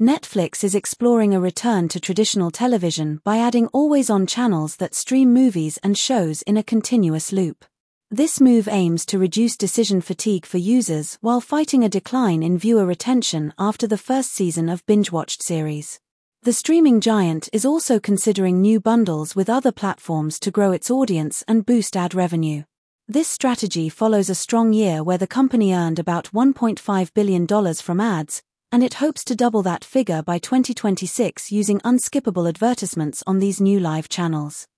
Netflix is exploring a return to traditional television by adding always-on channels that stream movies and shows in a continuous loop. This move aims to reduce decision fatigue for users while fighting a decline in viewer retention after the first season of binge-watched series. The streaming giant is also considering new bundles with other platforms to grow its audience and boost ad revenue. This strategy follows a strong year where the company earned about $1.5 billion from ads, and it hopes to double that figure by 2026 using unskippable advertisements on these new live channels.